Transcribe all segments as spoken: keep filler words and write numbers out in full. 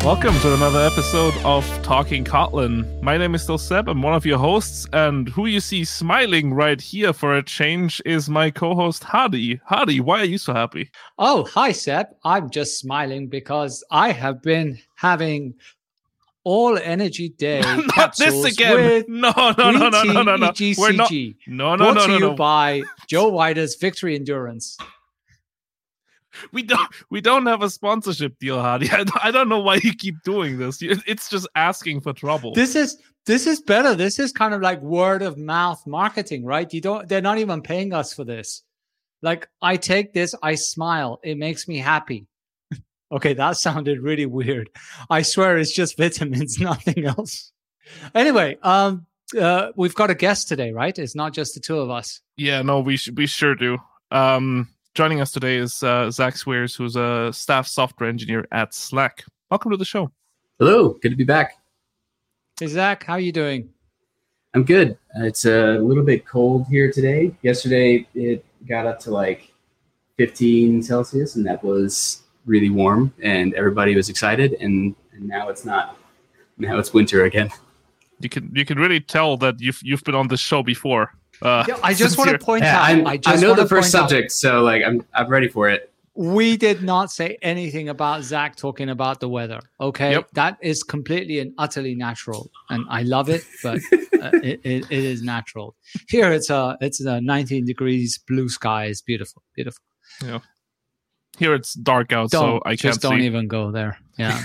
Welcome to another episode of Talking Kotlin. My name is still Seb. I'm one of your hosts, and who you see smiling right here for a change is my co-host Hadi. Hadi, why are you so happy? Oh, hi Seb. I'm just smiling because I have been having all energy day Not this again. No, no, no, no, no, no, no. We're not. No, no, no, no, no. By Joe Weider's Victory Endurance. We don't we don't have a sponsorship deal, Hadi. I, I don't know why you keep doing this. It's just asking for trouble. This is this is better. This is kind of like word of mouth marketing, right? You don't they're not even paying us for this. Like, I take this, I smile. It makes me happy. Okay, that sounded really weird. I swear it's just vitamins, nothing else. Anyway, um uh, we've got a guest today, right? It's not just the two of us. Yeah, no, we sh- we sure do. Um Joining us today is uh, Zach Swears, who's a staff software engineer at Slack. Welcome to the show. Hello, good to be back. Hey, Zach, how are you doing? I'm good. Uh, it's a little bit cold here today. Yesterday, it got up to like fifteen Celsius, and that was really warm, and everybody was excited, and, and now it's not. Now it's winter again. You can you can really tell that you've you've been on this show before. Uh, yeah, I just want to point yeah, out. I'm, I, just I know the first out, subject, so like I'm I'm ready for it. We did not say anything about Zach talking about the weather. Okay, yep. That is completely and utterly natural, and I love it. But uh, it, it, it is natural. Here it's a it's a nineteen degrees, blue skies, beautiful, beautiful. Yeah. Here it's dark out, don't, so I can't just don't see. even go there. Yeah.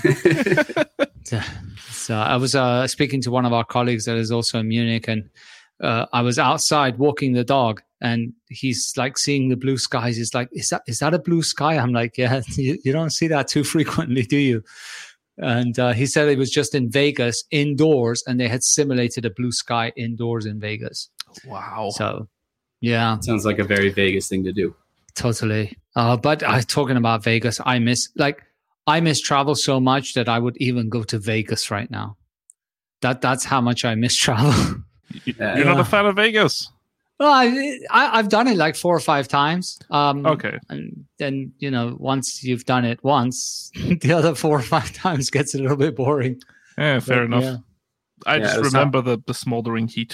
So I was uh, speaking to one of our colleagues that is also in Munich, and uh, I was outside walking the dog, and he's like seeing the blue skies. He's like, "Is that is that a blue sky?" I'm like, "Yeah, you, you don't see that too frequently, do you?" And uh, he said it was just in Vegas, indoors, and they had simulated a blue sky indoors in Vegas. Wow. So, yeah, sounds like a very Vegas thing to do. Totally. Uh, but uh, talking about Vegas, I miss like. I miss travel so much that I would even go to Vegas right now. That that's how much I miss travel. You're yeah. not a fan of Vegas? Well, I, I I've done it like four or five times. Um, okay, and then you know, once you've done it once, the other four or five times gets a little bit boring. Yeah, fair but, enough. Yeah. I yeah, just I remember talk- the, the smoldering heat.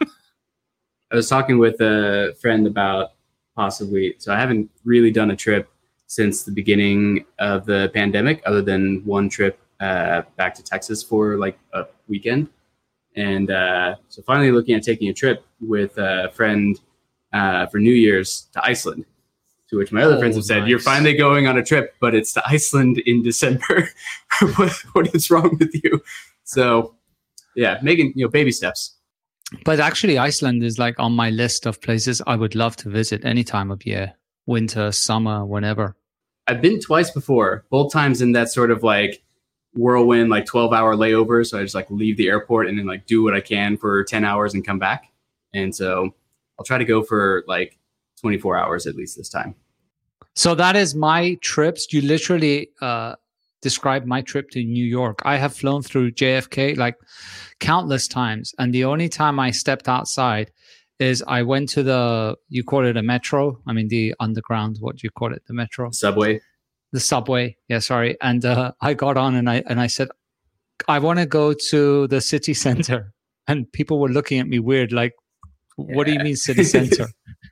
I was talking with a friend about possibly. So I haven't really done a trip since the beginning of the pandemic, other than one trip uh, back to Texas for like a weekend. And uh, so finally looking at taking a trip with a friend uh, for New Year's to Iceland, to which my other oh, friends have said, nice. You're finally going on a trip, but it's to Iceland in December. what, what is wrong with you? So yeah, making, you know, baby steps. But actually Iceland is like on my list of places I would love to visit any time of year. Winter, summer, whenever. I've been twice before, both times in that sort of like whirlwind, like twelve hour layover. So I just like leave the airport and then like do what I can for ten hours and come back. And so I'll try to go for like twenty-four hours at least this time. So that is my trips. You literally uh, described my trip to New York. I have flown through J F K like countless times. And the only time I stepped outside is I went to the, you call it a metro? I mean, the underground, what do you call it? The metro? Subway. The subway. Yeah, sorry. And uh, I got on and I and I said, I want to go to the city center. And people were looking at me weird, like, what yeah. do you mean city center?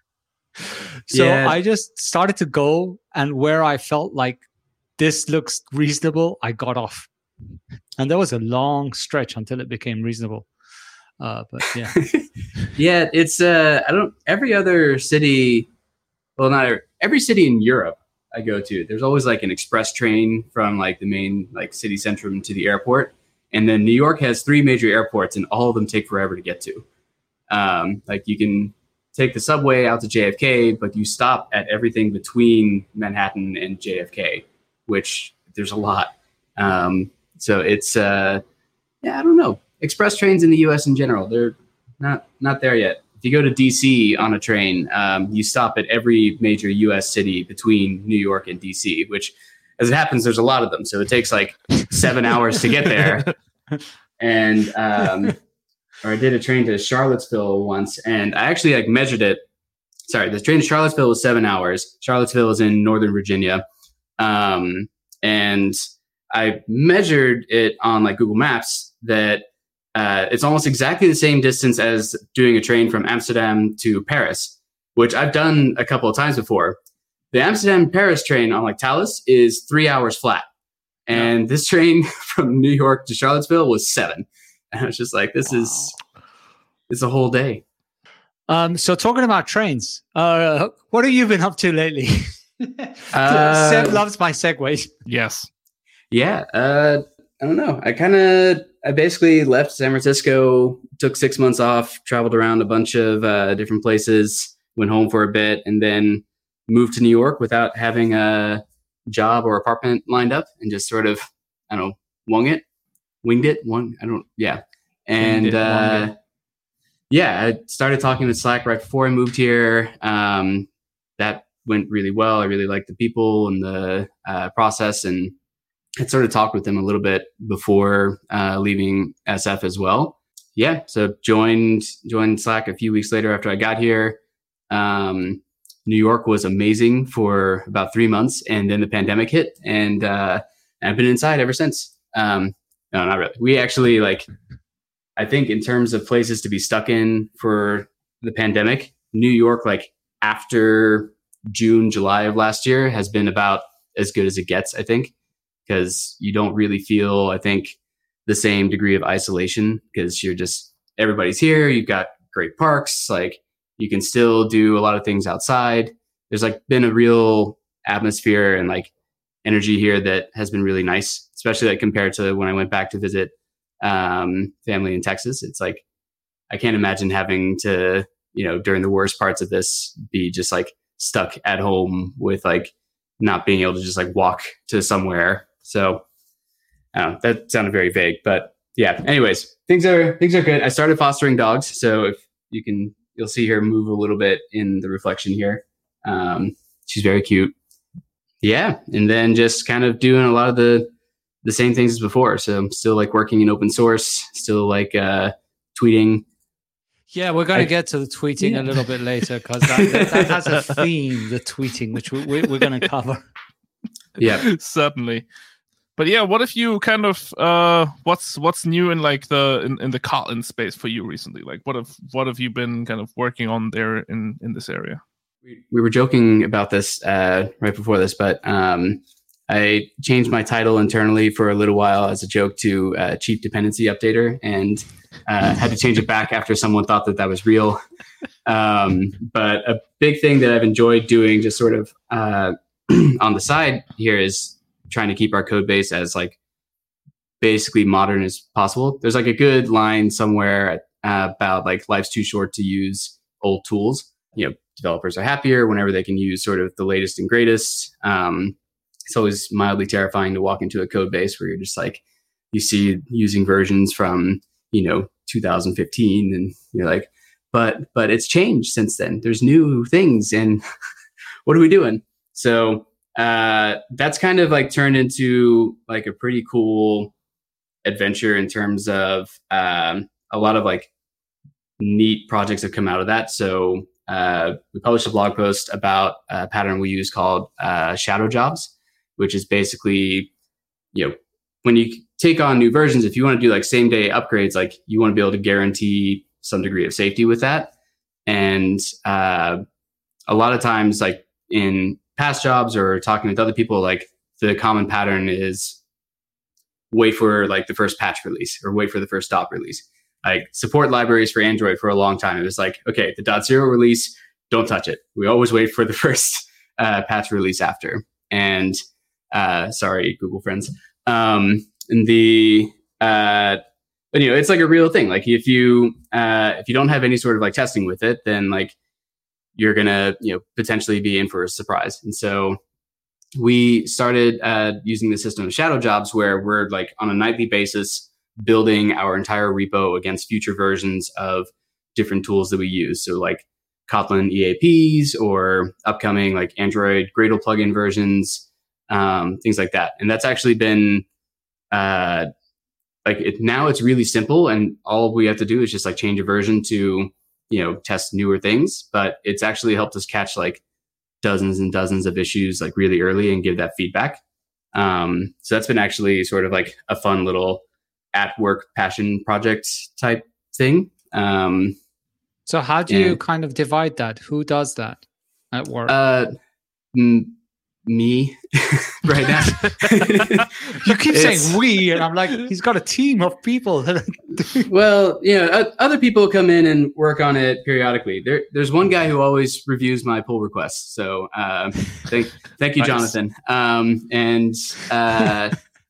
So yeah. I just started to go, and where I felt like this looks reasonable, I got off. And there was a long stretch until it became reasonable. Uh, but yeah, yeah, it's uh, I don't. Every other city, well, not every, every city in Europe I go to, there's always like an express train from like the main like city centrum to the airport, and then New York has three major airports, and all of them take forever to get to. Um, like you can take the subway out to J F K, but you stop at everything between Manhattan and J F K, which there's a lot. Um, so it's uh, yeah, I don't know. Express trains in the U S in general, they're not not there yet. If you go to D C on a train, um, you stop at every major U S city between New York and D C, which, as it happens, there's a lot of them. So it takes like seven hours to get there. And um, or I did a train to Charlottesville once, and I actually like measured it. Sorry, the train to Charlottesville was seven hours. Charlottesville is in Northern Virginia. Um, and I measured it on like Google Maps that uh, it's almost exactly the same distance as doing a train from Amsterdam to Paris, which I've done a couple of times before. The Amsterdam Paris train on like Thalys is three hours flat. And yeah. this train from New York to Charlottesville was seven. And I was just like, this wow. is, it's a whole day. Um, so talking about trains, uh, what have you been up to lately? uh, Seb loves my segues. Yes. Yeah. Uh, I don't know. I kind of, I basically left San Francisco, took six months off, traveled around a bunch of uh, different places, went home for a bit, and then moved to New York without having a job or apartment lined up, and just sort of, I don't know, wung it, winged it, one, I don't, yeah. And it, uh, yeah, I started talking with Slack right before I moved here. Um, that went really well. I really liked the people and the uh, process, and I sort of talked with them a little bit before uh, leaving S F as well. Yeah, so joined joined Slack a few weeks later after I got here. Um, New York was amazing for about three months, and then the pandemic hit, and uh, I've been inside ever since. Um, no, not really. We actually like, I think in terms of places to be stuck in for the pandemic, New York, like after June, July of last year, has been about as good as it gets, I think. Because you don't really feel, I think, the same degree of isolation because you're just, everybody's here. You've got great parks. Like you can still do a lot of things outside. There's like been a real atmosphere and like energy here that has been really nice, especially like compared to when I went back to visit um, family in Texas. It's like, I can't imagine having to, you know, during the worst parts of this be just like stuck at home with like not being able to just like walk to somewhere. So I don't know, that sounded very vague, but yeah, anyways, things are, things are good. I started fostering dogs. So if you can, you'll see her move a little bit in the reflection here. Um, she's very cute. Yeah. And then just kind of doing a lot of the, the same things as before. So I'm still like working in open source, still like, uh, tweeting. Yeah, we're going to get to the tweeting yeah. a little bit later because that, that, that has a theme, the tweeting, which we, we, we're going to cover. Yeah, certainly. But yeah, what if you kind of uh, what's what's new in like the in, in the Kotlin space for you recently? Like, what have what have you been kind of working on there in in this area? We, we were joking about this uh, right before this, but um, I changed my title internally for a little while as a joke to uh, Chief Dependency Updater, and uh, had to change it back after someone thought that that was real. Um, but a big thing that I've enjoyed doing, just sort of uh, on the side here, is trying to keep our code base as like basically modern as possible. There's like a good line somewhere uh, about like life's too short to use old tools. You know, developers are happier whenever they can use sort of the latest and greatest. Um, it's always mildly terrifying to walk into a code base where you're just like, you see using versions from, you know, two thousand fifteen, and you're like, but, but it's changed since then. There's new things, and what are we doing? So uh, that's kind of like turned into like a pretty cool adventure in terms of um, a lot of like neat projects have come out of that. So uh, we published a blog post about a pattern we use called uh, shadow jobs, which is basically, you know, when you take on new versions, if you want to do like same day upgrades, like you want to be able to guarantee some degree of safety with that. And uh, a lot of times, like in past jobs or talking with other people, like the common pattern is wait for like the first patch release or wait for the first stop release. Like support libraries for Android for a long time, it was like, okay, the dot zero release, don't touch it. We always wait for the first uh, patch release after. And uh, sorry, Google friends. Um, and the, uh, but you know, it's like a real thing. Like if you, uh, if you don't have any sort of like testing with it, then like you're going to, you know, potentially be in for a surprise. And so we started, uh, using the system of shadow jobs where we're like on a nightly basis, building our entire repo against future versions of different tools that we use. So like Kotlin E A Ps or upcoming like Android Gradle plugin versions, um, things like that. And that's actually been, uh, like it, now it's really simple, and all we have to do is just like change a version to, you know, test newer things. But it's actually helped us catch like dozens and dozens of issues like really early and give that feedback. Um, so that's been actually sort of like a fun little at work passion project type thing. Um, so how do and, you kind of divide that? Who does that at work? Uh, m- me right now. You keep it's, saying we, and I'm like, he's got a team of people. Well, you know, other people come in and work on it periodically. There, there's one guy who always reviews my pull requests. So uh, thank, thank you, nice. Jonathan. Um, and uh,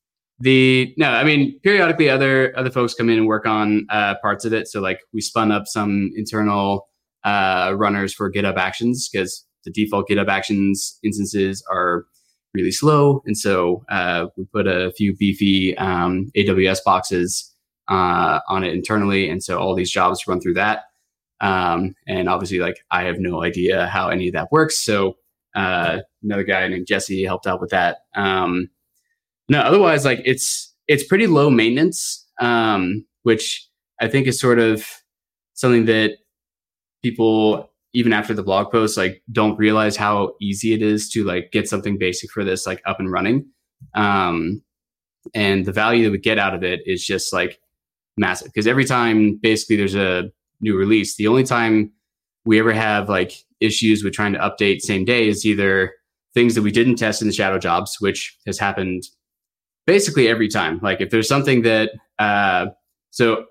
the no, I mean, periodically other other folks come in and work on uh, parts of it. So like we spun up some internal uh, runners for GitHub Actions because the default GitHub Actions instances are really slow. And so uh, we put a few beefy um, A W S boxes uh, on it internally. And so all these jobs run through that. Um, and obviously, like, I have no idea how any of that works. So uh, another guy named Jesse helped out with that. Um, no, otherwise, like, it's it's pretty low maintenance, um, which I think is sort of something that people, even after the blog post, like, don't realize how easy it is to like get something basic for this like up and running. Um, and the value that we get out of it is just like massive, because every time basically there's a new release, the only time we ever have like issues with trying to update same day is either things that we didn't test in the shadow jobs, which has happened basically every time. Like if there's something that, uh, so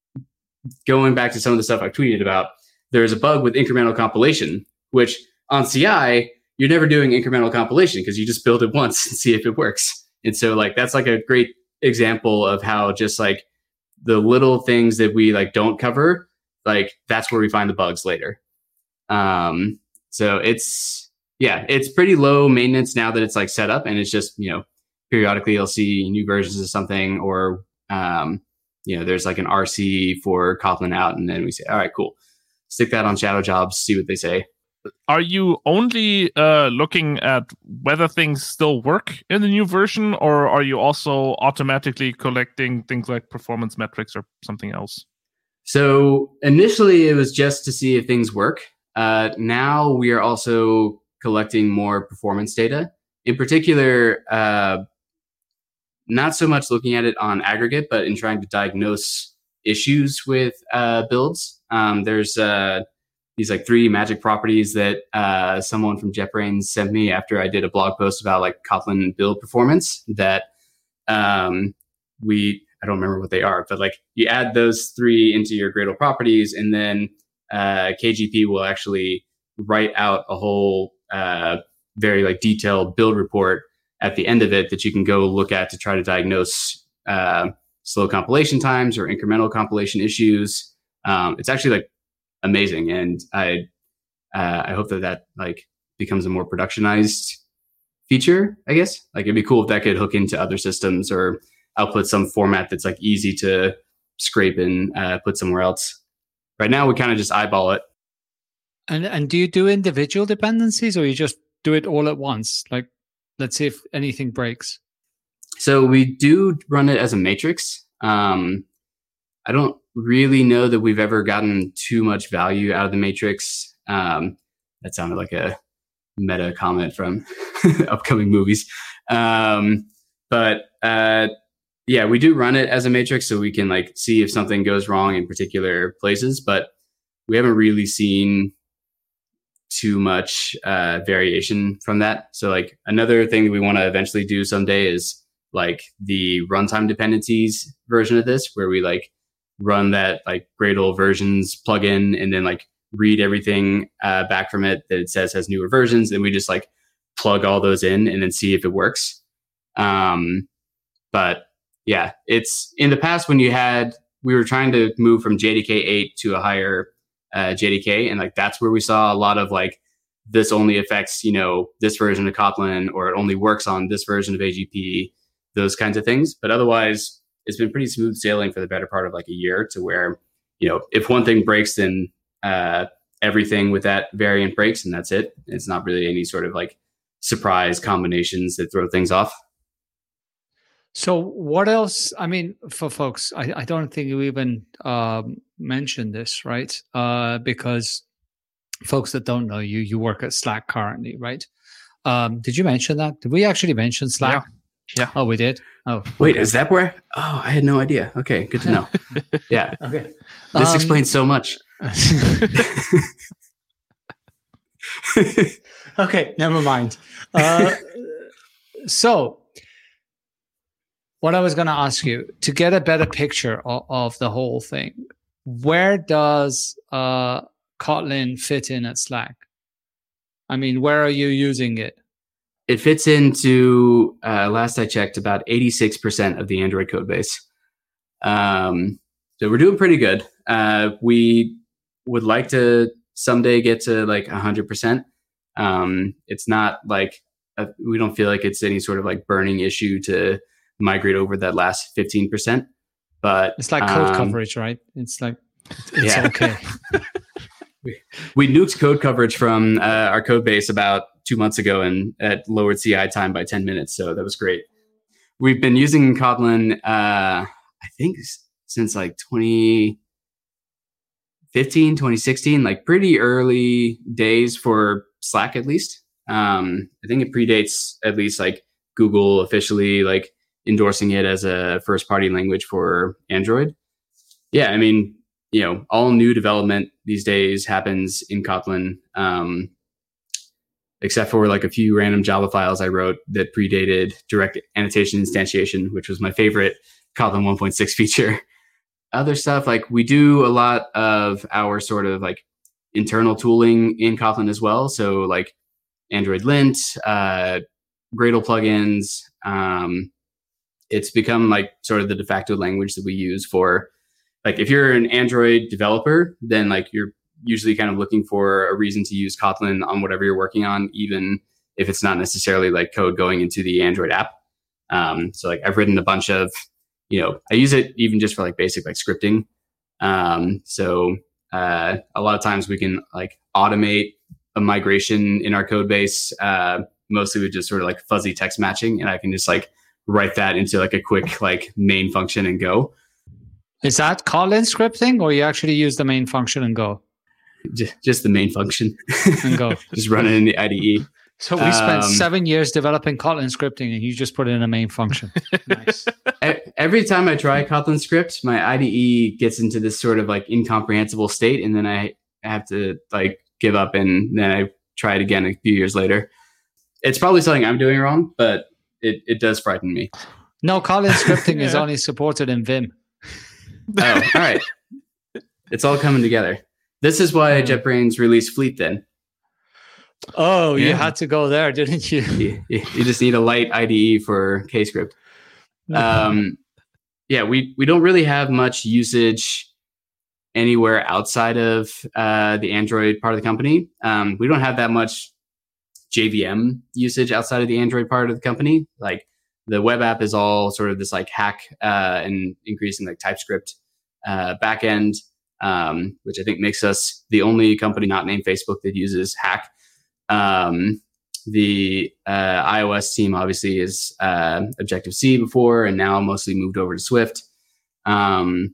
going back to some of the stuff I tweeted about, there's a bug with incremental compilation, which on C I, you're never doing incremental compilation because you just build it once and see if it works. And so like, that's like a great example of how just like the little things that we like don't cover, like that's where we find the bugs later. Um, so it's, yeah, it's pretty low maintenance now that it's like set up, and it's just, you know, periodically you'll see new versions of something, or, um, you know, there's like an R C for Kotlin out, and then we say, all right, cool. Stick that on shadow jobs, see what they say. Are you only uh, looking at whether things still work in the new version, or are you also automatically collecting things like performance metrics or something else? So initially it was just to see if things work. Uh, now we are also collecting more performance data. In particular, uh, not so much looking at it on aggregate, but in trying to diagnose issues with uh, builds. Um, there's uh, these like three magic properties that uh, someone from JetBrains sent me after I did a blog post about like Kotlin build performance that um, we, I don't remember what they are, but like you add those three into your Gradle properties, and then uh, K G P will actually write out a whole uh, very like detailed build report at the end of it that you can go look at to try to diagnose uh, slow compilation times or incremental compilation issues. Um, it's actually like amazing, and I uh, I hope that that like becomes a more productionized feature. I guess like it'd be cool if that could hook into other systems or output some format that's like easy to scrape and uh, put somewhere else. Right now, we kind of just eyeball it. And and do you do individual dependencies, or you just do it all at once? Like, let's see if anything breaks. So we do run it as a matrix. Um, I don't really know that we've ever gotten too much value out of the matrix. Um, that sounded like a meta comment from upcoming movies. Um, but uh, yeah, we do run it as a matrix so we can like see if something goes wrong in particular places, but we haven't really seen too much uh, variation from that. So like another thing that we want to eventually do someday is like the runtime dependencies version of this, where we like run that like Gradle versions plugin and then like read everything uh, back from it that it says has newer versions. And we just like plug all those in and then see if it works. Um, but yeah, it's in the past when you had, we were trying to move from J D K eight to a higher uh, J D K. And like, that's where we saw a lot of like, this only affects, you know, this version of Kotlin, or it only works on this version of A G P, those kinds of things. But otherwise, it's been pretty smooth sailing for the better part of like a year, to where, you know, if one thing breaks, then uh, everything with that variant breaks, and that's it. It's not really any sort of like surprise combinations that throw things off. So what else? I mean, for folks, I, I don't think you even um, mentioned this, right? Uh, because folks that don't know you, you work at Slack currently, right? Um, did you mention that? Did we actually mention Slack? Yeah. Oh, we did. Oh, Wait, okay. is that where? Oh, I had no idea. Okay, good to know. Yeah. Okay. This Um, explains so much. Okay, never mind. Uh, so, what I was going to ask you, to get a better picture of, of the whole thing, where does uh, Kotlin fit in at Slack? I mean, where are you using it? It fits into, uh, last I checked, about eighty-six percent of the Android code base. Um, so we're doing pretty good. Uh, we would like to someday get to like one hundred percent. Um, it's not like, a, we don't feel like it's any sort of like burning issue to migrate over that last fifteen percent. But It's like code um, coverage, right? It's like, it's yeah. okay. we, we nuked code coverage from uh, our code base about two months ago and at lowered C I time by ten minutes. So that was great. We've been using Kotlin, uh, I think since like twenty fifteen, twenty sixteen, like pretty early days for Slack, at least. Um, I think it predates at least like Google officially like endorsing it as a first party language for Android. Yeah. I mean, you know, all new development these days happens in Kotlin. Um, except for like a few random Java files I wrote that predated direct annotation instantiation, which was my favorite Kotlin one point six feature. Other stuff, like we do a lot of our sort of like internal tooling in Kotlin as well. So like Android lint, uh, Gradle plugins. Um, it's become like sort of the de facto language that we use for, like, if you're an Android developer, then like you're usually kind of looking for a reason to use Kotlin on whatever you're working on, even if it's not necessarily like code going into the Android app. Um, so like I've written a bunch of, you know, I use it even just for like basic like scripting. Um, so uh, a lot of times we can like automate a migration in our code base, uh, mostly with just sort of like fuzzy text matching. And I can just like write that into like a quick like main function and go. Is that Kotlin scripting, or you actually use the main function and go? Just, just the main function and go. Just run it in the I D E. So we spent Um, seven years developing Kotlin scripting, and you just put it in a main function. Nice. E- Every time I try Kotlin script, my I D E gets into this sort of like incomprehensible state, and then I have to like give up, and then I try it again a few years later. It's probably something I'm doing wrong, but it, it does frighten me. No, Kotlin scripting is Yeah. only supported in Vim. Oh, all right. It's all coming together. This is why Yeah. JetBrains released Fleet then. Oh, you Yeah. had to go there, didn't you? You, you you just need a light I D E for KScript. Um, yeah, we, we don't really have much usage anywhere outside of uh, the Android part of the company. Um, we don't have that much J V M usage outside of the Android part of the company. Like the web app is all sort of this like hack uh, and increasing like TypeScript uh, backend, um, which I think makes us the only company not named Facebook that uses hack. Um, the uh, iOS team obviously is uh, Objective-C before, and now mostly moved over to Swift. Um,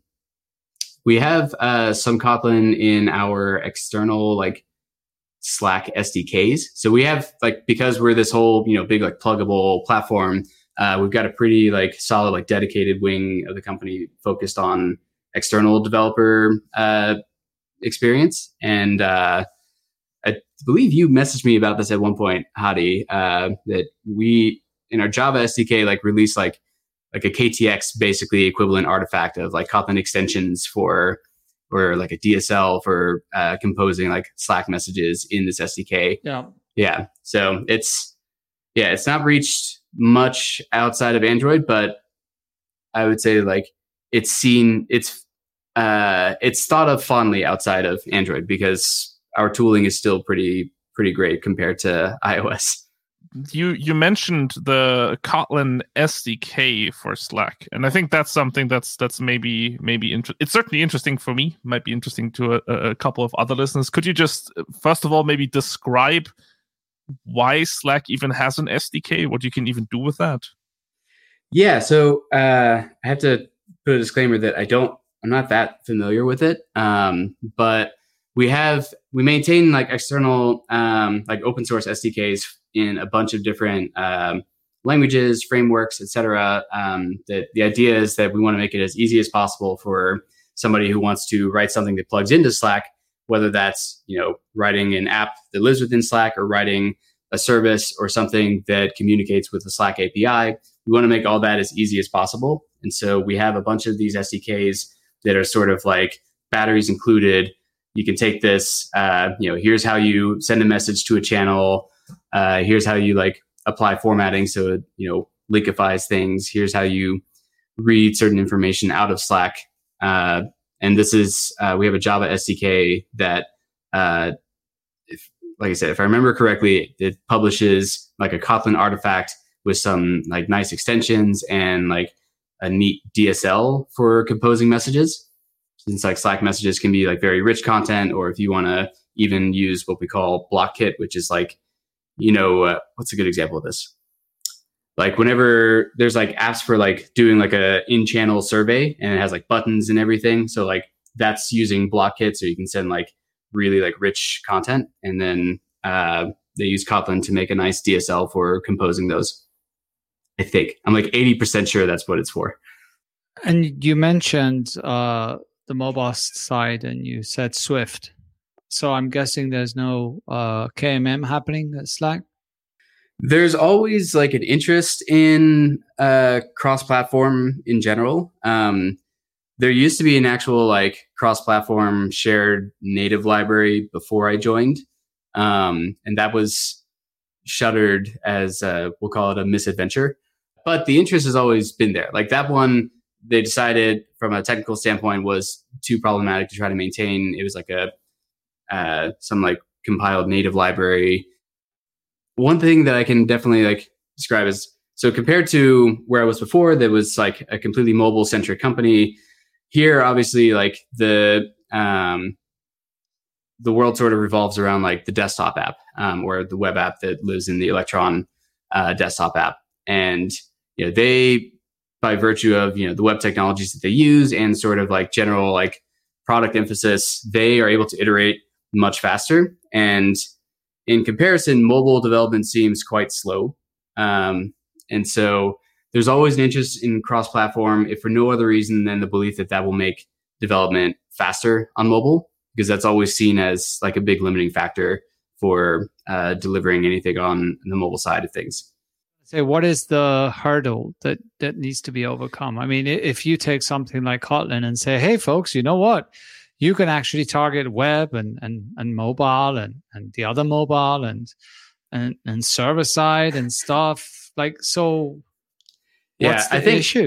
we have uh, some Kotlin in our external like Slack S D Ks. So we have like, because we're this whole, you know, big like pluggable platform, uh, we've got a pretty like solid like dedicated wing of the company focused on external developer uh, experience. And uh, I believe you messaged me about this at one point, Hadi, uh, that we in our Java S D K like release like like a K T X basically equivalent artifact of like Kotlin extensions for, or like a D S L for uh, composing like Slack messages in this S D K. Yeah. Yeah. So it's, yeah, it's not reached much outside of Android, but I would say like it's seen, it's, uh, it's thought of fondly outside of Android because our tooling is still pretty, pretty great compared to iOS. You you mentioned the Kotlin S D K for Slack, and I think that's something that's that's maybe maybe inter- it's certainly interesting for me. Might be interesting to a, a couple of other listeners. Could you just first of all maybe describe why Slack even has an S D K? What you can even do with that? Yeah. So uh, I have to put a disclaimer that I don't, I'm not that familiar with it, um, but we have we maintain like external um, like open source S D Ks in a bunch of different um, languages, frameworks, et cetera. Um, the, the idea is that we want to make it as easy as possible for somebody who wants to write something that plugs into Slack, whether that's, you know, writing an app that lives within Slack or writing a service or something that communicates with the Slack A P I. We want to make all that as easy as possible. And so we have a bunch of these S D Ks that are sort of like batteries included. You can take this, uh, you know, here's how you send a message to a channel. Uh, here's how you like apply formatting so it, you know, linkifies things. Here's how you read certain information out of Slack. Uh, and this is, uh, we have a Java S D K that, uh, if, like I said, if I remember correctly, it publishes like a Kotlin artifact with some like nice extensions and like a neat D S L for composing messages. Since like Slack messages can be like very rich content, or if you want to even use what we call BlockKit, which is like, you know, uh, what's a good example of this? Like whenever there's like apps for like doing like a in-channel survey and it has like buttons and everything. So like that's using BlockKit. So you can send like really like rich content. And then uh, they use Kotlin to make a nice D S L for composing those. I think I'm like eighty percent sure that's what it's for. And you mentioned uh, the mobile side and you said Swift. So I'm guessing there's no uh, K M M happening at Slack? There's always like an interest in uh, cross-platform in general. Um, there used to be an actual like cross-platform shared native library before I joined. Um, and that was shuttered as, uh, we'll call it a misadventure. But the interest has always been there. Like that one, they decided from a technical standpoint was too problematic to try to maintain. It was like a uh, some like compiled native library. One thing that I can definitely like describe is, so compared to where I was before, that was like a completely mobile centric company. Here, obviously, like the um, the world sort of revolves around like the desktop app um, or the web app that lives in the Electron uh, desktop app, and you know they, by virtue of you know the web technologies that they use and sort of like general like product emphasis, they are able to iterate much faster. And in comparison, mobile development seems quite slow. Um, and so there's always an interest in cross-platform, if for no other reason than the belief that that will make development faster on mobile, because that's always seen as like a big limiting factor for uh, delivering anything on the mobile side of things. Say, what is the hurdle that, that needs to be overcome? I mean, if you take something like Kotlin and say, hey, folks, you know what? You can actually target web and, and, and mobile and, and the other mobile and, and, and server side and stuff. Like, so what's yeah, the I think, issue?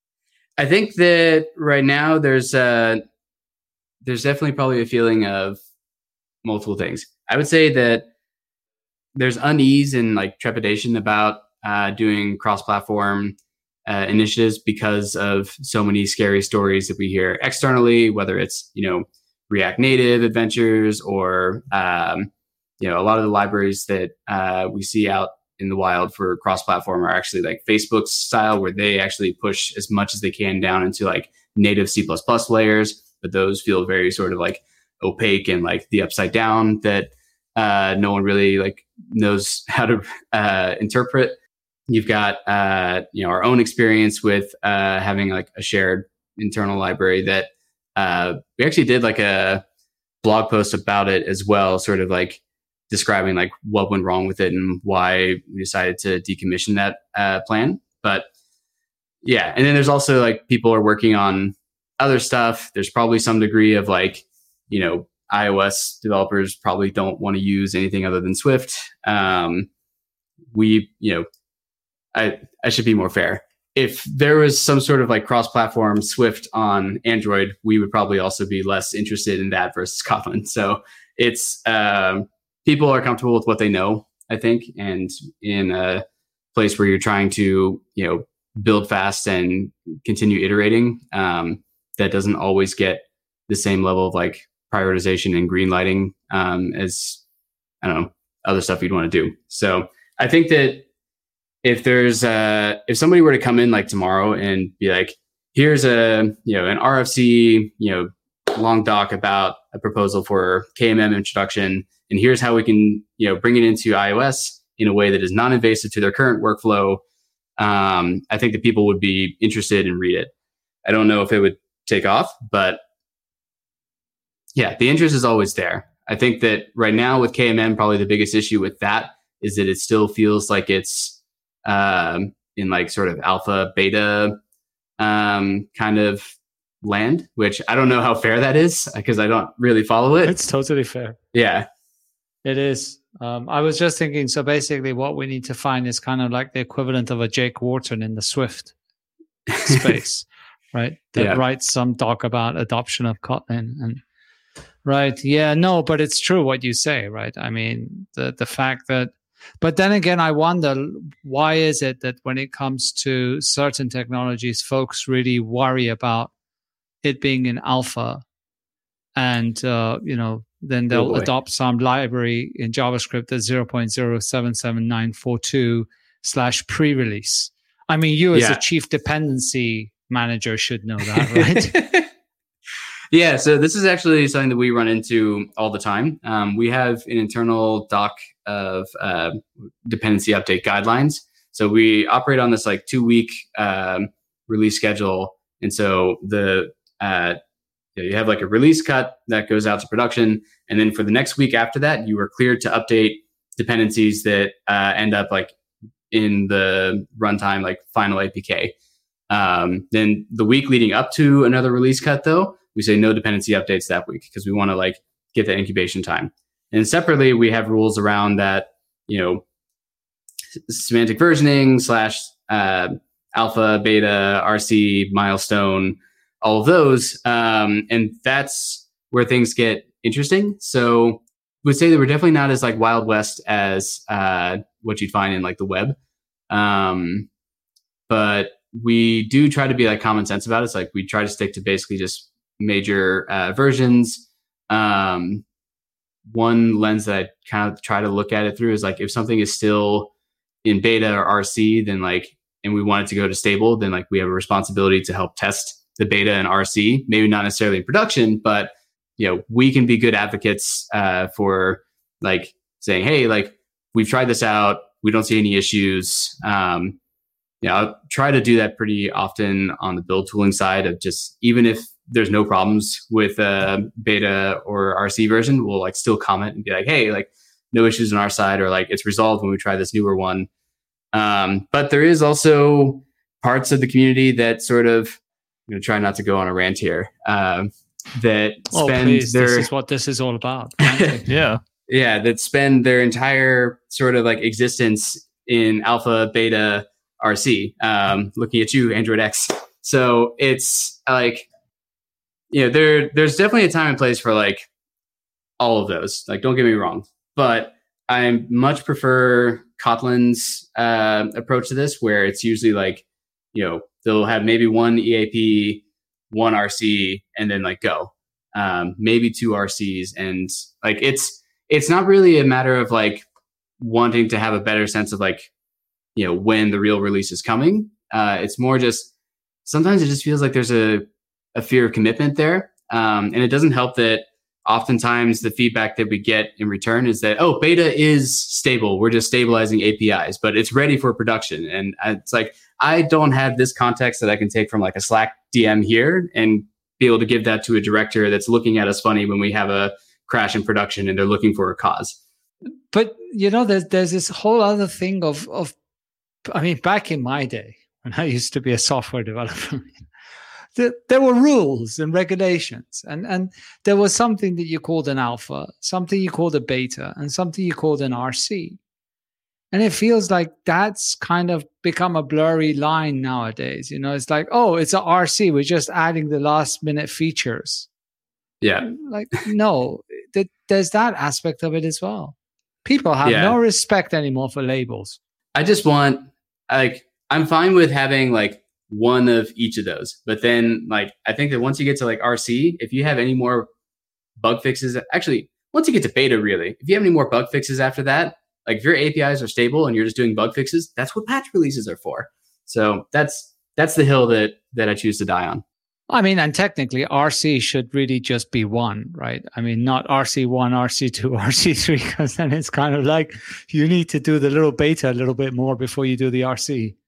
I think that right now there's uh there's definitely probably a feeling of multiple things. I would say that there's unease and like trepidation about uh, doing cross-platform uh, initiatives because of so many scary stories that we hear externally, whether it's, you know, React Native adventures or, um, you know, a lot of the libraries that uh, we see out in the wild for cross-platform are actually like Facebook style, where they actually push as much as they can down into like native C plus plus layers, but those feel very sort of like opaque and like the upside down that uh, no one really like knows how to uh, interpret. You've got, uh, you know, our own experience with uh, having like a shared internal library that uh, we actually did like a blog post about it as well, sort of like describing like what went wrong with it and why we decided to decommission that uh, plan. But yeah, and then there's also like people are working on other stuff. There's probably some degree of like, you know, iOS developers probably don't want to use anything other than Swift. Um, we, you know, I, I should be more fair. If there was some sort of like cross-platform Swift on Android, we would probably also be less interested in that versus Kotlin. So it's, um, people are comfortable with what they know, I think, and in a place where you're trying to, you know, build fast and continue iterating, um, that doesn't always get the same level of like prioritization and green lighting um, as, I don't know, other stuff you'd want to do. So I think that if there's uh if somebody were to come in like tomorrow and be like, here's a, you know, an R F C, you know, long doc about a proposal for K M M introduction, and here's how we can, you know, bring it into iOS in a way that is non-invasive to their current workflow, um, I think that people would be interested and read it. I don't know if it would take off, but yeah, the interest is always there. I think that right now with K M M, probably the biggest issue with that is that it still feels like it's um, in like sort of alpha, beta um, kind of land, which I don't know how fair that is because I don't really follow it. It's totally fair. Yeah, it is. Um, I was just thinking, so basically what we need to find is kind of like the equivalent of a Jake Wharton in the Swift space, right? That yeah. writes some doc about adoption of Kotlin. And right, yeah, no, but it's true what you say, right? I mean, the the fact that, but then again, I wonder, why is it that when it comes to certain technologies, folks really worry about it being in alpha and, uh, you know, then they'll oh adopt some library in JavaScript at zero point zero seven seven nine four two slash pre-release. I mean, you as yeah. a chief dependency manager should know that, right? Yeah, so this is actually something that we run into all the time. Um, we have an internal doc of uh, dependency update guidelines. So we operate on this like two-week um, release schedule. And so the uh, you have like a release cut that goes out to production. And then for the next week after that, you are cleared to update dependencies that uh, end up like in the runtime, like final A P K. Um, then the week leading up to another release cut, though, we say no dependency updates that week because we want to like get that incubation time. And separately, we have rules around that, you know, semantic versioning slash uh, alpha, beta, R C, milestone, all of those. Um, and that's where things get interesting. So we would say that we're definitely not as like Wild West as uh, what you'd find in like the web. Um, but we do try to be like common sense about it. It's like we try to stick to basically just major uh, versions. Um, one lens that I kind of try to look at it through is like if something is still in beta or R C, then like, and we want it to go to stable, then like we have a responsibility to help test the beta and R C, maybe not necessarily in production, but you know, we can be good advocates uh, for like saying, hey, like we've tried this out, we don't see any issues. Um, you know, I'll try to do that pretty often on the build tooling side of just, even if there's no problems with uh, beta or R C version, we'll like still comment and be like, hey, like no issues on our side, or like it's resolved when we try this newer one. Um, but there is also parts of the community that sort of, I'm going to try not to go on a rant here, um, that oh, spend please, their... this is what this is all about. yeah. Yeah, that spend their entire sort of like existence in alpha, beta, R C, um, looking at you, Android X. So it's like, you know, there there's definitely a time and place for like all of those. Like, don't get me wrong, but I much prefer Kotlin's uh, approach to this, where it's usually like, you know, they'll have maybe one E A P, one R C, and then like go, um, maybe two R Cs, and like it's it's not really a matter of like wanting to have a better sense of like, you know, when the real release is coming. Uh, it's more just sometimes it just feels like there's a a fear of commitment there. Um, and it doesn't help that oftentimes the feedback that we get in return is that, oh, beta is stable. We're just stabilizing A P Is, but it's ready for production. And it's like, I don't have this context that I can take from like a Slack D M here and be able to give that to a director that's looking at us funny when we have a crash in production and they're looking for a cause. But, you know, there's, there's this whole other thing of, of, I mean, back in my day, when I used to be a software developer, there were rules and regulations, and, and there was something that you called an alpha, something you called a beta, and something you called an R C. And it feels like that's kind of become a blurry line nowadays. You know, it's like, oh, it's an R C. We're just adding the last minute features. Yeah. Like, no, th- there's that aspect of it as well. People have yeah. no respect anymore for labels. I just want, like, I'm fine with having like one of each of those. But then like, I think that once you get to like R C, if you have any more bug fixes, actually, once you get to beta, really, if you have any more bug fixes after that, like if your A P Is are stable and you're just doing bug fixes, that's what patch releases are for. So that's, that's the hill that, that I choose to die on. I mean, and technically R C should really just be one, right? I mean, not R C one, R C two, R C three, because then it's kind of like you need to do the little beta a little bit more before you do the R C.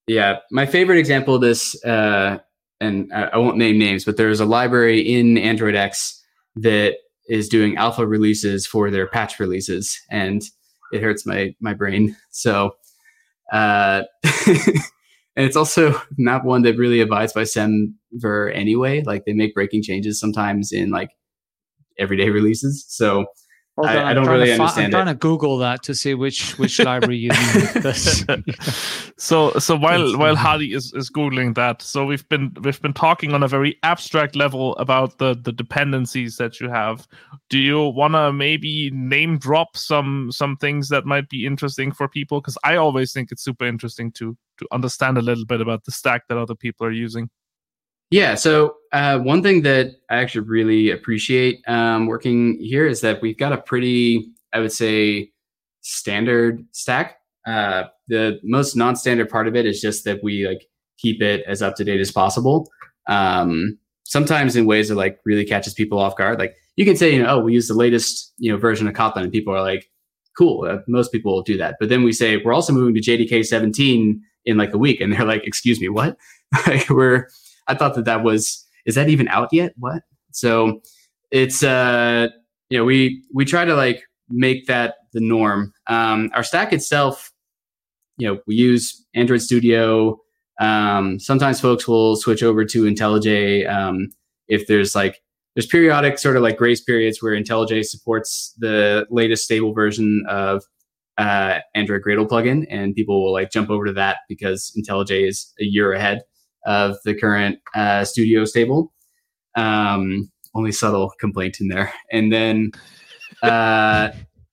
Yeah, my favorite example of this, uh, and I, I won't name names, but there's a library in Android X that is doing alpha releases for their patch releases, and it hurts my my brain. So, uh, and it's also not one that really abides by Semver anyway. Like they make breaking changes sometimes in like everyday releases. So. Hold I, on, I don't really fi- understand I'm trying it. to Google that to see which which library you mean. This. so so while while Hadi is, is googling that, so we've been we've been talking on a very abstract level about the the dependencies that you have. Do you want to maybe name drop some some things that might be interesting for people? Because I always think it's super interesting to to understand a little bit about the stack that other people are using. Yeah. So uh, one thing that I actually really appreciate um, working here is that we've got a pretty, I would say, standard stack. Uh, the most non-standard part of it is just that we like keep it as up to date as possible. Um, sometimes in ways that like really catches people off guard. Like you can say, you know, oh, we use the latest, you know, version of Kotlin, and people are like, cool. Uh, most people will do that. But then we say we're also moving to J D K seventeen in like a week, and they're like, excuse me, what? Like we're I thought that that was, is that even out yet? What? So it's, uh, you know, we, we try to like make that the norm. Um, our stack itself, you know, we use Android Studio. Um, sometimes folks will switch over to IntelliJ. Um, if there's like, there's periodic sort of like grace periods where IntelliJ supports the latest stable version of uh, Android Gradle plugin, and people will like jump over to that because IntelliJ is a year ahead of the current uh, studio stable. Um, only subtle complaint in there. And then uh,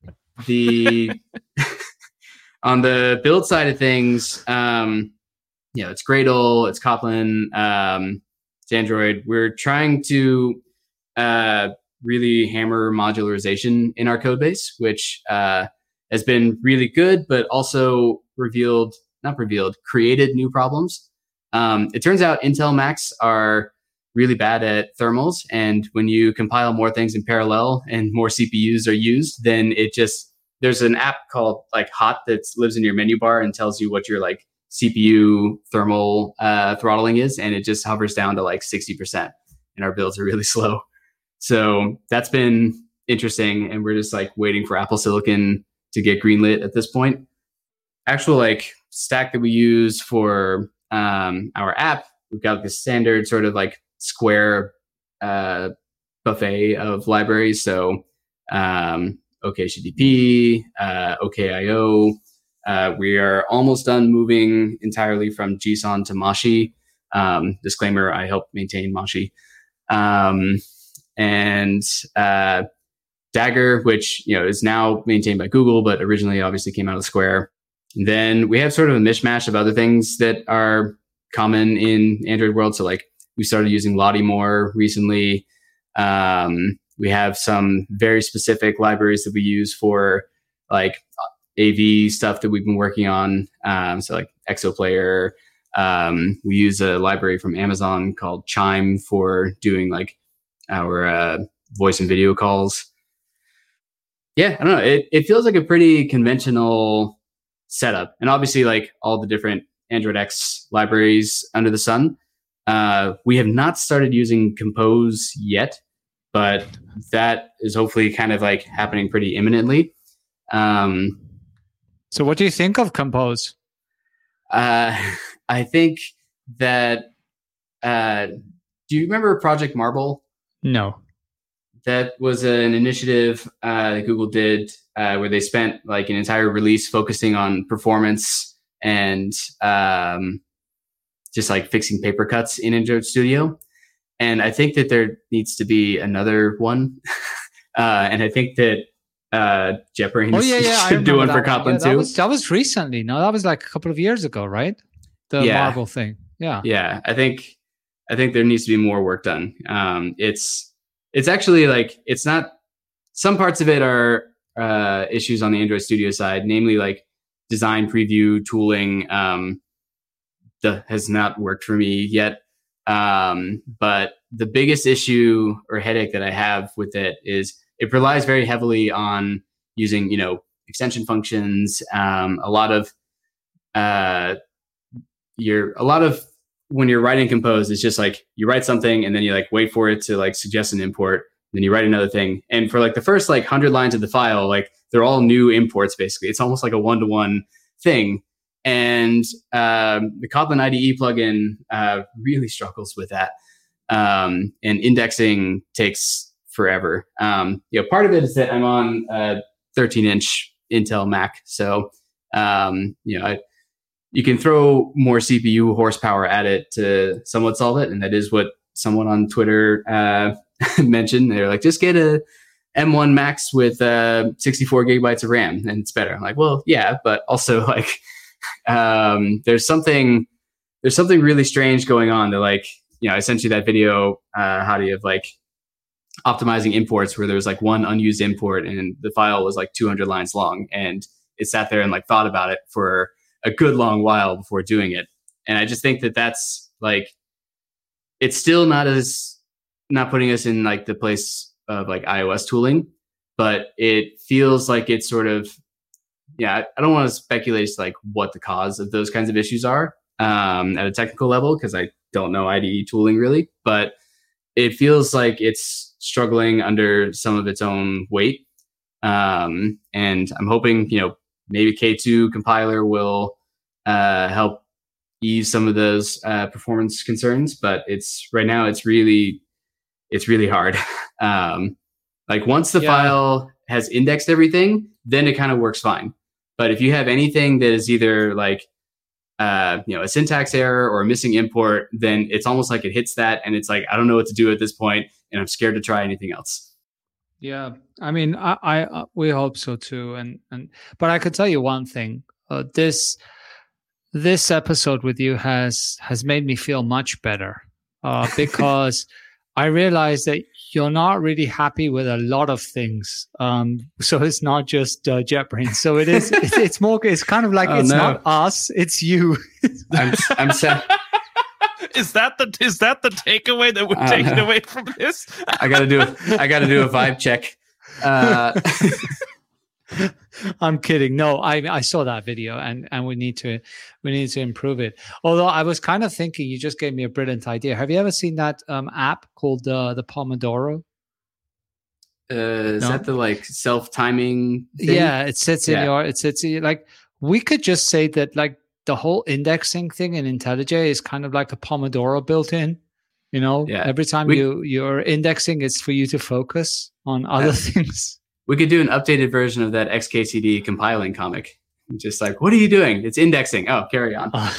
the on the build side of things, um, you know, it's Gradle, it's Kotlin, um, it's Android. We're trying to uh, really hammer modularization in our code base, which uh, has been really good, but also revealed, not revealed, created new problems. Um, it turns out Intel Macs are really bad at thermals. And when you compile more things in parallel and more C P Us are used, then it just, there's an app called like Hot that lives in your menu bar and tells you what your like C P U thermal uh, throttling is. And it just hovers down to like sixty percent. And our builds are really slow. So that's been interesting. And we're just like waiting for Apple Silicon to get greenlit at this point. Actual like stack that we use for um, our app, we've got the standard sort of like square uh, buffet of libraries. So um, OKCDP, uh, O K I O. Uh, we are almost done moving entirely from JSON to Moshi. Um, disclaimer, I help maintain Moshi. Um, and uh, Dagger, which you know is now maintained by Google, but originally obviously came out of Square. And then we have sort of a mishmash of other things that are common in Android world. So like we started using Lottie more recently. Um, we have some very specific libraries that we use for like A V stuff that we've been working on. Um, so like Exoplayer. Um, we use a library from Amazon called Chime for doing like our uh, voice and video calls. Yeah, I don't know. It, it feels like a pretty conventional setup. And obviously like all the different Android X libraries under the sun. Uh, we have not started using Compose yet, but that is hopefully kind of like happening pretty imminently. Um, so what do you think of Compose? Uh, I think that, uh, do you remember Project Marble? No. That was an initiative uh, that Google did uh, where they spent like an entire release focusing on performance and um, just like fixing paper cuts in Android Studio. And I think that there needs to be another one. uh, and I think that uh, JetBrains oh, yeah, yeah, should do one for Kotlin one. Yeah, too. That was, that was recently. No, that was like a couple of years ago, right? The yeah. Marble thing. Yeah. Yeah. I think, I think there needs to be more work done. Um, it's, It's actually like, it's not, some parts of it are uh, issues on the Android Studio side, namely like design preview tooling um, that has not worked for me yet. Um, but the biggest issue or headache that I have with it is it relies very heavily on using, you know, extension functions, um, a lot of, uh, you're a lot of when you're writing Compose, it's just like you write something and then you like wait for it to like suggest an import. Then you write another thing. And for like the first like hundred lines of the file, like they're all new imports, basically. It's almost like a one-to-one thing. And um, the Kotlin I D E plugin uh, really struggles with that. Um, and indexing takes forever. Um, you know, part of it is that I'm on a thirteen inch Intel Mac. So, um, you know, I, you can throw more C P U horsepower at it to somewhat solve it. And that is what someone on Twitter uh, mentioned. They're like, just get a M one Max with uh, sixty-four gigabytes of RAM and it's better. I'm like, well, yeah, but also like, um, there's something, there's something really strange going on that like, you know, I sent you that video, uh, how do you have like optimizing imports where there was like one unused import and the file was like two hundred lines long and it sat there and like thought about it for a good long while before doing it. And I just think that that's like, it's still not as, not putting us in like the place of like iOS tooling, but it feels like it's sort of, yeah, I don't want to speculate as to like what the cause of those kinds of issues are um, at a technical level, because I don't know I D E tooling really, but it feels like it's struggling under some of its own weight. Um, and I'm hoping, you know, maybe K two compiler will uh, help ease some of those uh, performance concerns, but it's right now it's really, it's really hard. Um, like once the yeah. file has indexed everything, then it kind of works fine. But if you have anything that is either like, uh, you know, a syntax error or a missing import, then it's almost like it hits that. And it's like, I don't know what to do at this point, and I'm scared to try anything else. Yeah. I mean, I, I uh, we hope so too. And, and, but I could tell you one thing, uh, this, this episode with you has, has made me feel much better, uh, because I realized that you're not really happy with a lot of things. Um, so it's not just uh, JetBrains. So it is. It's, it's more. It's kind of like oh, it's no. not us. It's you. I'm. I'm sad. Is that the is that the takeaway that we're uh, taking no. away from this? I gotta do. A, I gotta do a vibe check. Uh, I'm kidding. No, I I saw that video, and and we need to we need to improve it. Although I was kind of thinking, you just gave me a brilliant idea. Have you ever seen that um, app called uh, the Pomodoro? Uh, is no? that the like self timing thing? Yeah, it sits yeah. in your. It sits in, like we could just say that like the whole indexing thing in IntelliJ is kind of like a Pomodoro built in. You know, yeah. every time we, you you're indexing, it's for you to focus on other uh, things. We could do an updated version of that X K C D compiling comic. Just like, what are you doing? It's indexing. Oh, carry on. Uh.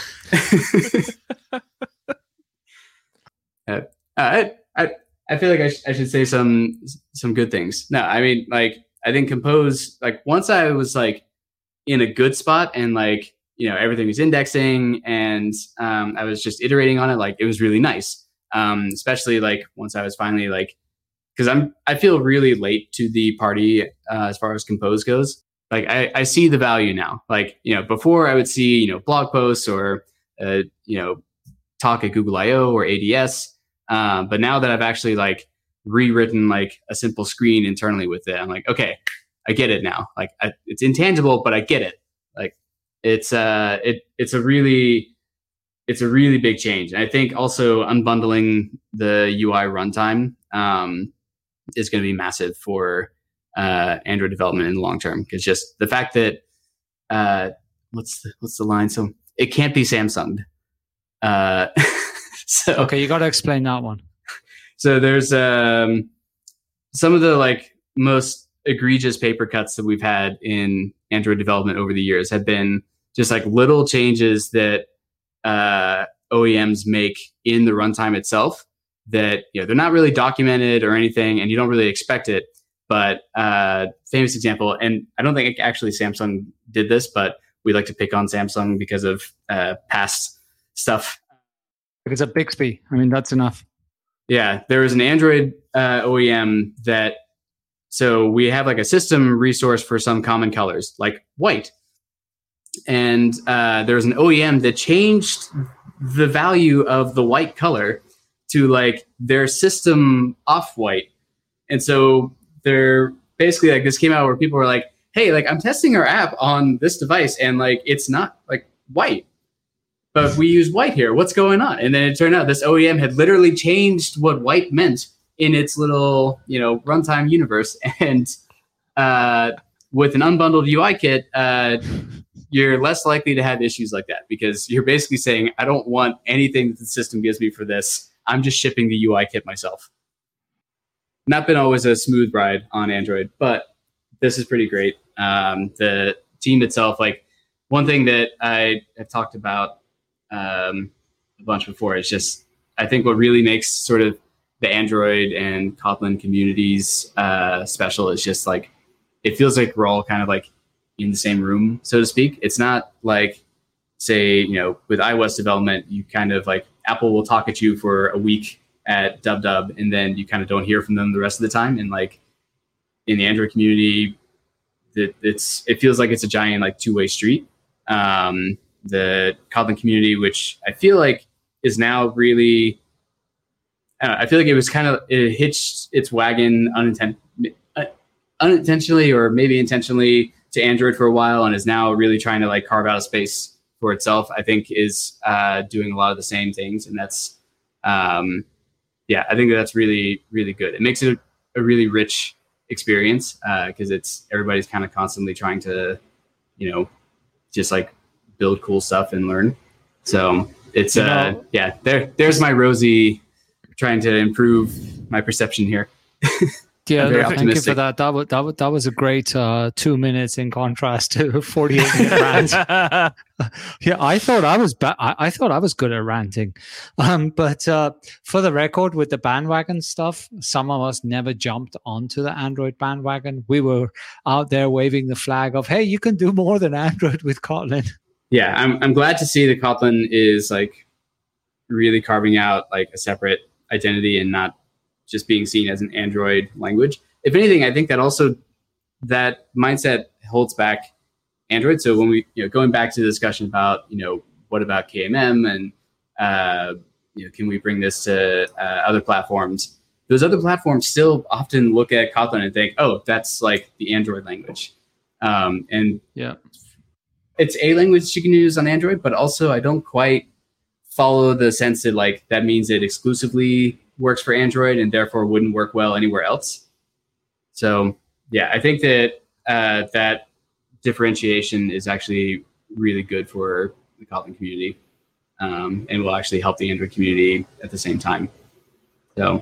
uh, I, I I feel like I, sh- I should say some some good things. No, I mean, like, I think Compose, like, once I was like in a good spot and like, you know, everything was indexing and um, I was just iterating on it, like, it was really nice. Um, especially like once I was finally like, because I'm I feel really late to the party uh, as far as Compose goes. Like I, I see the value now. Like, you know, before I would see, you know, blog posts or uh, you know, talk at Google I O or A D S. Um, but now that I've actually like rewritten like a simple screen internally with it, I'm like, okay, I get it now. Like I, it's intangible, but I get it. Like it's uh it it's a really it's a really big change. And I think also unbundling the U I runtime um, is going to be massive for uh, Android development in the long term. Because just the fact that uh, what's the, what's the line? So it can't be Samsung. Uh, so okay, you got to explain that one. So there's um, some of the like most egregious paper cuts that we've had in Android development over the years have been just like little changes that uh, O E Ms make in the runtime itself that, you know, they're not really documented or anything, and you don't really expect it. But uh, famous example, and I don't think actually Samsung did this, but we like to pick on Samsung because of uh, past stuff. Because of Bixby. I mean, that's enough. Yeah, there was an Android uh, O E M that, so we have like a system resource for some common colors, like white. And uh, there was an O E M that changed the value of the white color to like their system off-white. And so they're basically like, this came out where people were like, hey, like I'm testing our app on this device and like it's not like white. but we use white here. What's going on? And then it turned out this O E M had literally changed what white meant in its little, you know, runtime universe. And uh, with an unbundled U I kit, uh, you're less likely to have issues like that because you're basically saying, I don't want anything that the system gives me for this. I'm just shipping the U I kit myself. Not been always a smooth ride on Android, but this is pretty great. Um, the team itself, like one thing that I have talked about um, a bunch before is just, I think what really makes sort of the Android and Kotlin communities uh, special is just like, it feels like we're all kind of like in the same room, so to speak. It's not like, say, you know, with iOS development, you kind of like, Apple will talk at you for a week at DubDub, and then you kind of don't hear from them the rest of the time. And like in the Android community, it, it's it feels like it's a giant like two-way street. Um, the Kotlin community, which I feel like is now really, I, don't know, I feel like it was kind of, it hitched its wagon uninten- uh, unintentionally or maybe intentionally to Android for a while, and is now really trying to like carve out a space for itself. I think is uh, doing a lot of the same things, and that's, um, yeah, I think that's really, really good. It makes it a, a really rich experience because uh, it's everybody's kind of constantly trying to, you know, just like build cool stuff and learn. So it's, you uh, know, yeah, there, there's my Rosie trying to improve my perception here. Yeah, thank you for that. That was that was, that was a great uh, two minutes in contrast to forty-eight minute rant. Yeah, I thought I was ba- I, I thought I was good at ranting, um, but uh, for the record, with the bandwagon stuff, some of us never jumped onto the Android bandwagon. We were out there waving the flag of, "Hey, you can do more than Android with Kotlin." Yeah, I'm I'm glad to see that Kotlin is like really carving out like a separate identity and not just being seen as an Android language. If anything, I think that also that mindset holds back Android. So when we, you know, going back to the discussion about, you know, what about K M M and, uh, you know, can we bring this to uh, other platforms? Those other platforms still often look at Kotlin and think, oh, that's like the Android language. Um, and yeah, it's a language you can use on Android, but also I don't quite follow the sense that like that means it exclusively works for Android and therefore wouldn't work well anywhere else. So yeah, I think that uh, that differentiation is actually really good for the Kotlin community, um, and will actually help the Android community at the same time. So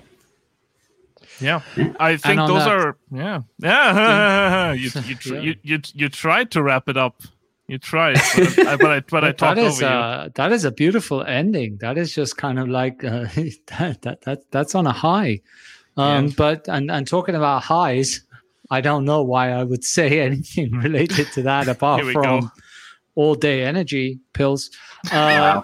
yeah, I think those that, are yeah yeah. you you, tr- yeah. you you you tried to wrap it up. You tried, but I, but I, but I talked is, over uh, you. That is a beautiful ending. That is just kind of like uh, that, that that that's on a high. Um, yeah. But and and talking about highs, I don't know why I would say anything related to that apart from go. all day energy pills. Uh,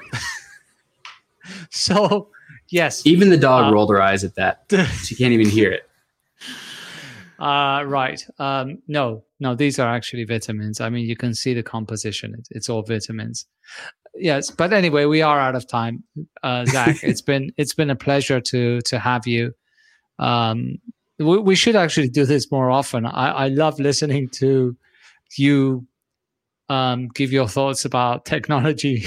so yes, even the dog uh, rolled her eyes at that. She can't even hear it. Uh, right. Um, no, no, these are actually vitamins. I mean, you can see the composition. It's, it's all vitamins. Yes. But anyway, we are out of time. Uh, Zach, it's been, it's been a pleasure to, to have you. Um, we, we should actually do this more often. I, I love listening to you, um, give your thoughts about technology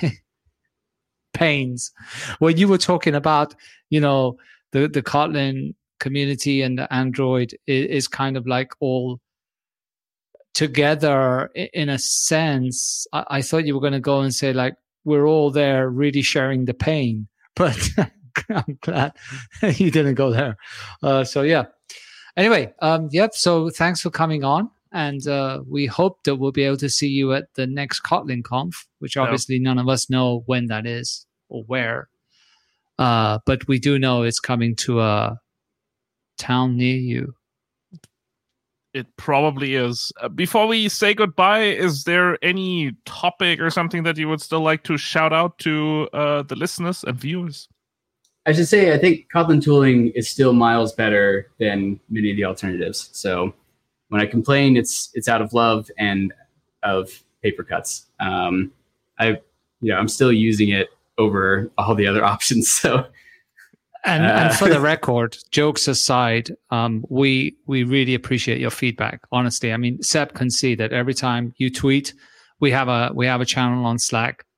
pains. When you were talking about, you know, the, the Kotlin community and the Android is, is kind of like all together in a sense. I, I thought you were going to go and say like we're all there really sharing the pain, but I'm glad you didn't go there. Uh, so yeah. Anyway, um, yep. So thanks for coming on, and uh, we hope that we'll be able to see you at the next Kotlin Conf, which obviously no. none of us know when that is or where, uh, but we do know it's coming to a town near you. It probably is. Uh, before we say goodbye, is there any topic or something that you would still like to shout out to uh, the listeners and viewers? I should say, I think Kotlin tooling is still miles better than many of the alternatives. So when I complain, it's it's out of love and of paper cuts. Um, I, you know, I'm still using it over all the other options. So. And, uh, and for the record, jokes aside, um, we we really appreciate your feedback. Honestly, I mean, Seb can see that every time you tweet, we have a we have a channel on Slack.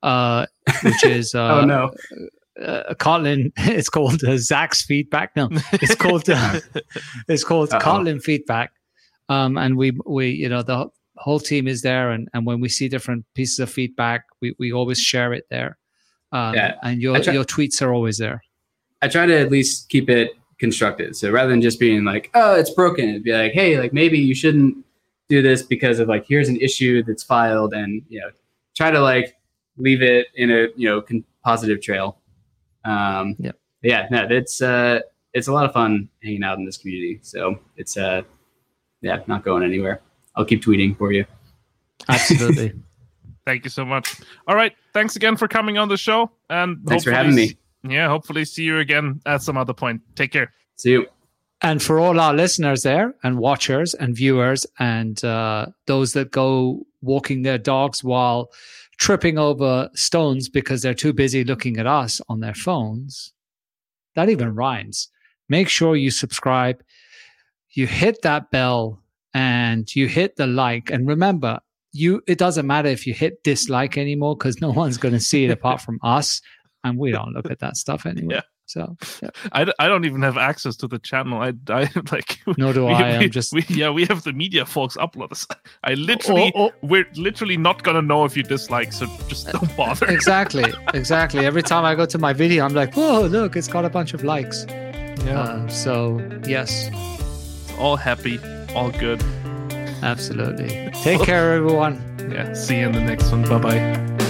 uh, which is uh, oh no, uh, Kotlin. It's called uh, Zach's feedback. No, it's called uh, it's called Uh-oh. Kotlin feedback. Um, and we we you know the whole team is there, and, and when we see different pieces of feedback, we, we always share it there. Um, Yeah. and your try- your tweets are always there. I try to at least keep it constructed. So rather than just being like, oh, it's broken, it'd be like, hey, like maybe you shouldn't do this because of like, here's an issue that's filed, and, you know, try to like leave it in a, you know, con- positive trail. Um, Yep. Yeah, no, it's, uh, it's a lot of fun hanging out in this community. So it's, uh, yeah, not going anywhere. I'll keep tweeting for you. Absolutely. Thank you so much. All right. Thanks again for coming on the show. And Thanks for hopefully having me. Yeah, hopefully see you again at some other point. Take care. See you. And for all our listeners there and watchers and viewers and uh, those that go walking their dogs while tripping over stones because they're too busy looking at us on their phones, that even rhymes. Make sure you subscribe, you hit that bell, and you hit the like. And remember, you it doesn't matter if you hit dislike anymore because no one's going to see it apart from us. And we don't look at that stuff anyway. Yeah. So yeah. I, I don't even have access to the channel. I, I like. Nor do we, I. I'm we- just we, yeah. We have the media folks upload us. I literally Oh, oh. we're literally not gonna know if you dislike. So just don't bother. exactly, exactly. Every time I go to my video, I'm like, "Whoa, look! It's got a bunch of likes." Yeah. Uh, so yes, All happy. All good. absolutely. Take care, everyone. Yeah. See you in the next one. Bye bye.